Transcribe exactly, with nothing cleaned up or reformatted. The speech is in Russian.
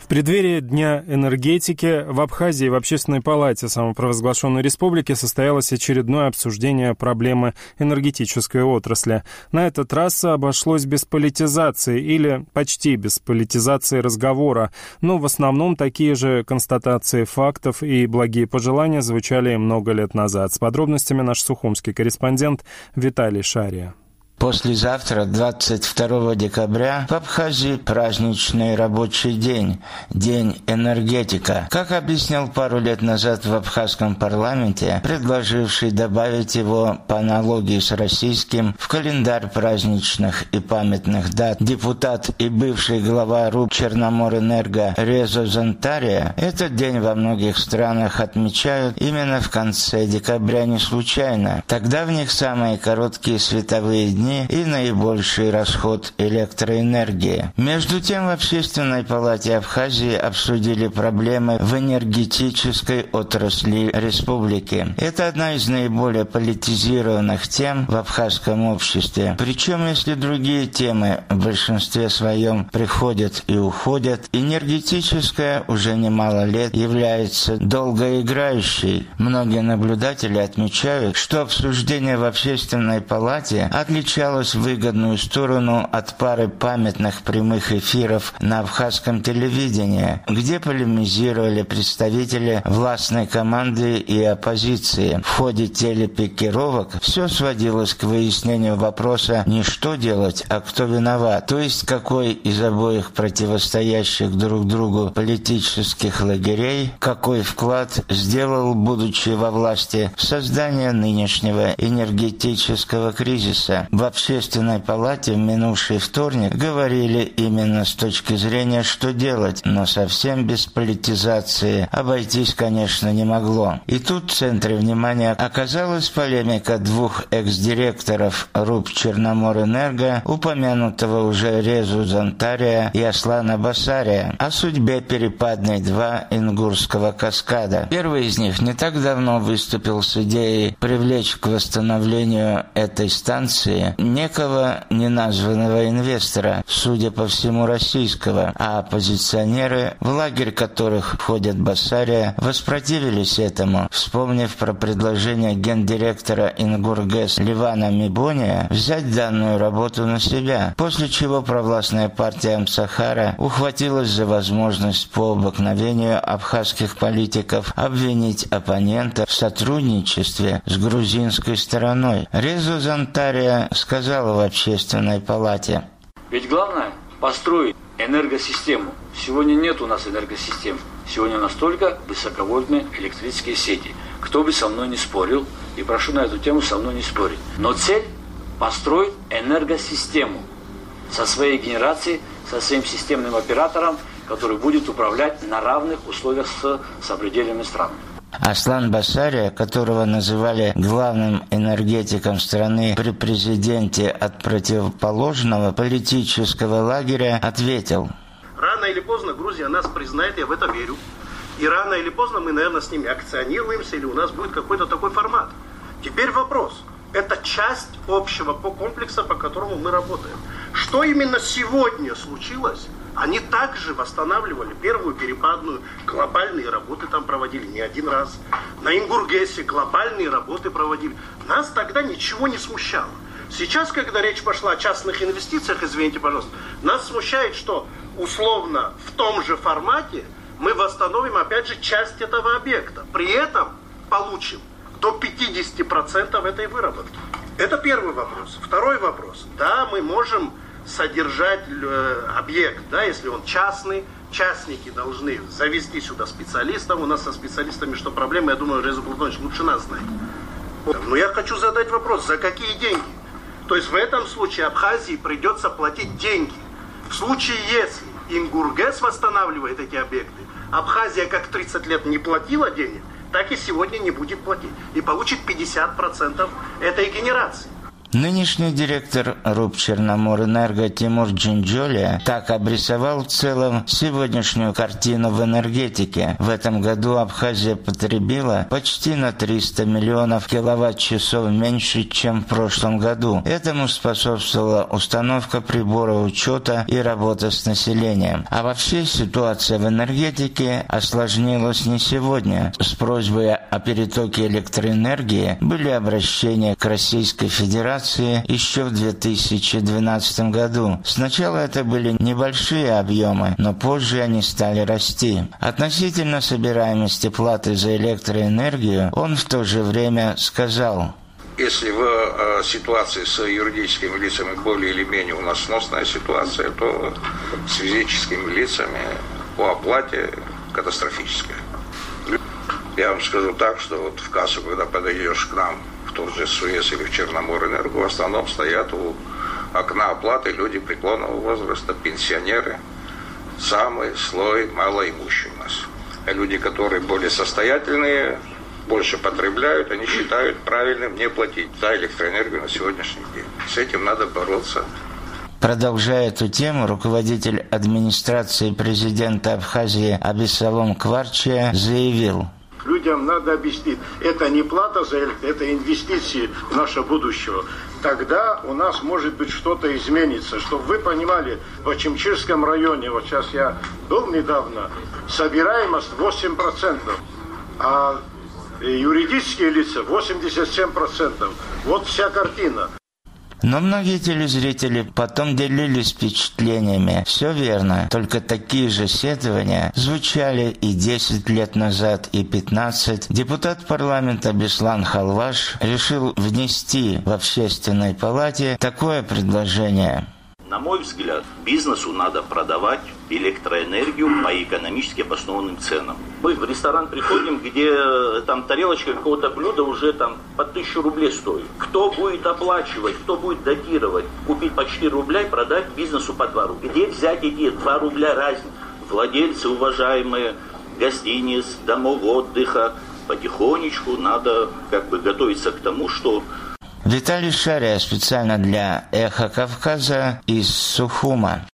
В преддверии Дня энергетики в Абхазии в Общественной палате самопровозглашенной республики состоялось очередное обсуждение проблемы энергетической отрасли. На этот раз обошлось без политизации или почти без политизации разговора, но в основном такие же констатации фактов и благие пожелания звучали много лет назад. С подробностями наш сухумский корреспондент Виталий Шария. Послезавтра, двадцать второго декабря, в Абхазии праздничный рабочий день, День энергетика. Как объяснил пару лет назад в абхазском парламенте, предложивший добавить его по аналогии с российским в календарь праздничных и памятных дат депутат и бывший глава РУП Черноморэнерго Резо Зантария, этот день во многих странах отмечают именно в конце декабря не случайно. Тогда в них самые короткие световые дни и наибольший расход электроэнергии. Между тем, в Общественной палате Абхазии обсудили проблемы в энергетической отрасли республики. Это одна из наиболее политизированных тем в абхазском обществе. Причем, если другие темы в большинстве своем приходят и уходят, энергетическая уже немало лет является долгоиграющей. Многие наблюдатели отмечают, что обсуждение в Общественной палате отличается в выгодную сторону от пары памятных прямых эфиров на абхазском телевидении, где полемизировали представители властной команды и оппозиции. В ходе телепикировок все сводилось к выяснению вопроса не что делать, а кто виноват, то есть какой из обоих противостоящих друг другу политических лагерей какой вклад сделал, будучи во власти, в создание нынешнего энергетического кризиса. В Общественной палате в минувший вторник говорили именно с точки зрения, что делать, но совсем без политизации обойтись, конечно, не могло. И тут в центре внимания оказалась полемика двух экс-директоров РУП Черноморэнерго, упомянутого уже Резу Зантария и Аслана Басария, о судьбе перепадной два Ингурского каскада. Первый из них не так давно выступил с идеей привлечь к восстановлению этой станции некого неназванного инвестора, судя по всему российского, а оппозиционеры, в лагерь которых входят Басария, воспротивились этому, вспомнив про предложение гендиректора Ингургэс Ливана Мибония взять данную работу на себя, после чего провластная партия Амсахара ухватилась за возможность по обыкновению абхазских политиков обвинить оппонента в сотрудничестве с грузинской стороной. Резо Зантария сказала в Общественной палате: ведь главное построить энергосистему. Сегодня нет у нас энергосистем. Сегодня у нас только высоковольтные электрические сети. Кто бы со мной не спорил, и прошу на эту тему со мной не спорить. Но цель – построить энергосистему со своей генерацией, со своим системным оператором, который будет управлять на равных условиях с сопредельными странами. Аслан Басария, которого называли главным энергетиком страны при президенте от противоположного политического лагеря, ответил: рано или поздно Грузия нас признает, я в это верю. И рано или поздно мы, наверное, с ними акционируемся, или у нас будет какой-то такой формат. Теперь вопрос. Это часть общего комплекса, по которому мы работаем. Что именно сегодня случилось? Они также восстанавливали первую перепадную, глобальные работы там проводили не один раз. На Ингургэсе глобальные работы проводили. Нас тогда ничего не смущало. Сейчас, когда речь пошла о частных инвестициях, извините, пожалуйста, нас смущает, что условно в том же формате мы восстановим опять же часть этого объекта. При этом получим до пятьдесят процентов этой выработки. Это первый вопрос. Второй вопрос. Да, мы можем содержать э, объект, да, если он частный, частники должны завести сюда специалистов. У нас со специалистами что проблема, я думаю, Резо Платонович лучше нас знает. Но я хочу задать вопрос, за какие деньги? То есть в этом случае Абхазии придется платить деньги. В случае, если Ингургэс восстанавливает эти объекты, Абхазия как тридцать лет не платила денег, так и сегодня не будет платить. И получит пятьдесят процентов этой генерации. Нынешний директор Рубчерноморэнерго Тимур Джинджоли так обрисовал в целом сегодняшнюю картину в энергетике. В этом году Абхазия потребила почти на триста миллионов киловатт-часов меньше, чем в прошлом году. Этому способствовала установка прибора учета и работа с населением. А вообще ситуация в энергетике осложнилась не сегодня. С просьбой о перетоке электроэнергии были обращения к Российской Федерации еще в две тысячи двенадцатом году. Сначала это были небольшие объемы, но позже они стали расти. Относительно собираемости платы за электроэнергию он в то же время сказал: если в э, ситуации с юридическими лицами более или менее у нас сносная ситуация, то с физическими лицами по оплате катастрофическая. Я вам скажу так, что вот в кассу, когда подойдешь к нам, в тот же Суэц или в Черноморэнерго, в основном стоят у окна оплаты люди преклонного возраста, пенсионеры, самый слой малоимущий у нас. А люди, которые более состоятельные, больше потребляют, они считают правильным не платить за электроэнергию на сегодняшний день. С этим надо бороться. Продолжая эту тему, руководитель администрации президента Абхазии Абисалом Кварчия заявил: людям надо объяснить, это не плата за электроэнергию, это инвестиции в наше будущее. Тогда у нас, может быть, что-то изменится. Чтобы вы понимали, в Очимчирском районе, вот сейчас я был недавно, собираемость восемь процентов, а юридические лица восемьдесят семь процентов. Вот вся картина. Но многие телезрители потом делились впечатлениями. Все верно, только такие же сетования звучали и десять лет назад, и пятнадцать. Депутат парламента Беслан Халваш решил внести в Общественной палате такое предложение. На мой взгляд, бизнесу надо продавать электроэнергию по экономически обоснованным ценам. Мы в ресторан приходим, где там тарелочка какого-то блюда уже там по тысячу рублей стоит. Кто будет оплачивать, кто будет датировать? Купить по четыре рубля и продать бизнесу по два рубля. Где взять эти два рубля разницы? Владельцы, уважаемые, гостиниц, домов отдыха, потихонечку надо как бы готовиться к тому, что... Виталий Шария специально для «Эхо Кавказа» из Сухума.